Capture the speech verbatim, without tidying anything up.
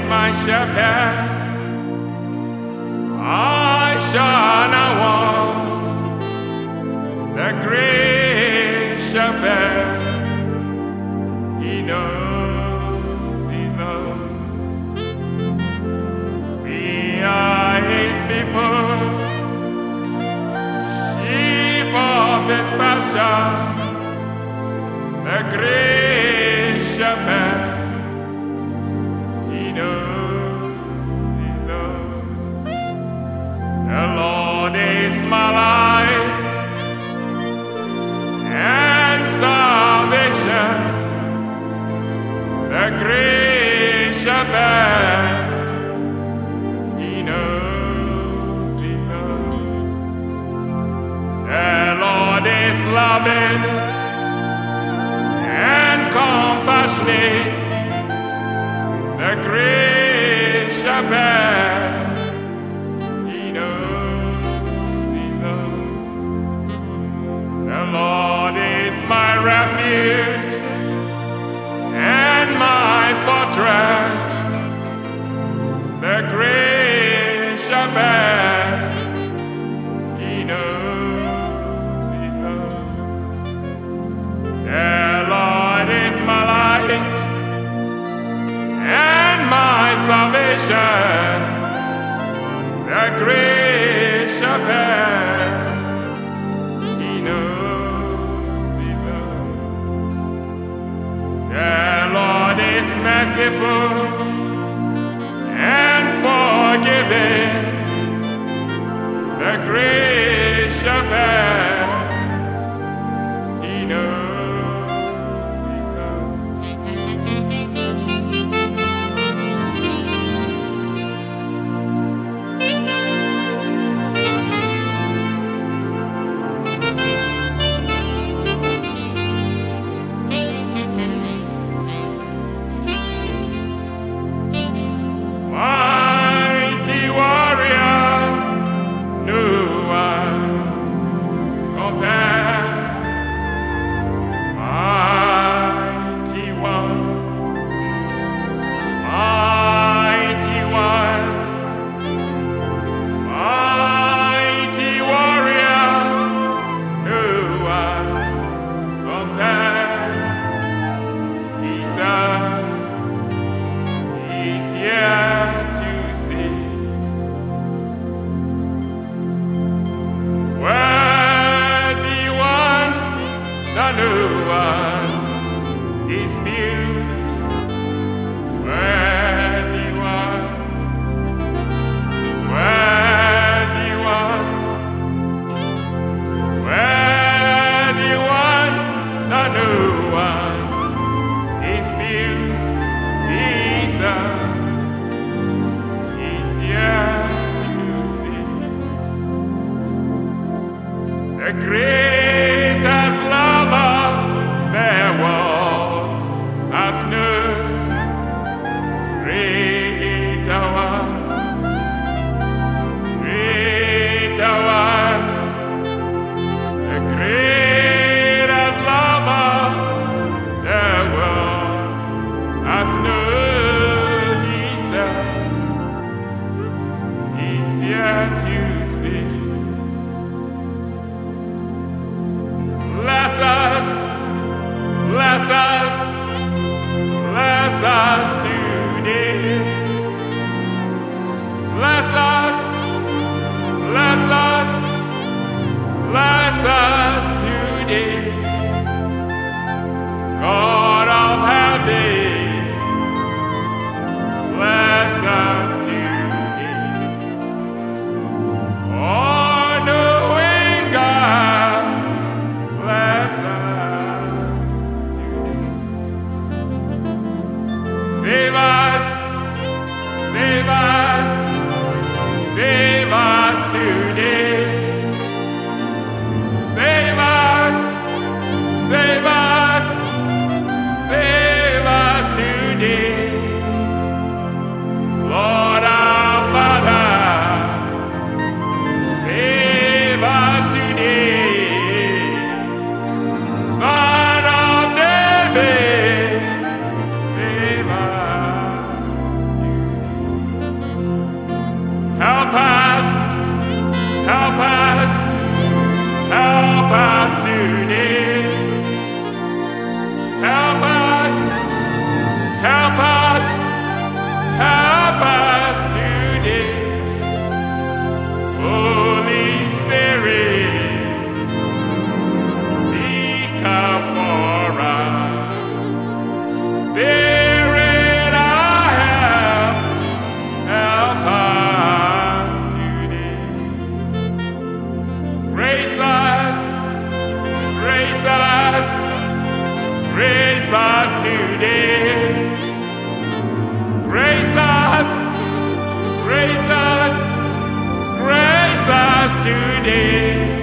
my shepherd, I shall not want. The great shepherd, he knows his own. We are his people, sheep of his pasture. The great shepherd, he knows his own. The Lord is my light and salvation. The great shepherd, he knows his own. The Lord is loving and compassionate. The great shepherd, he knows his own. The Lord is my refuge and my fortress. The great shepherd, he knows his own. The Lord is my light and my salvation. The great shepherd, he knows his own. The Lord is merciful and forgiving. The great shepherd, he knows his own. Mighty warrior, no one compares. Mighty one, mighty one, mighty warrior, no one compares. Jesus is here to save. Worthy one, the new one is built. Worthy one, worthy one, worthy one, the new one is built. Jesus is here to save. The greatest lover the world has known. Greater one, greater one, the greatest lover the world has known. Jesus is here to save. Bless us, bless us, bless us today. Bless us, bless us, bless us today. today. Grace us, grace us, grace us today.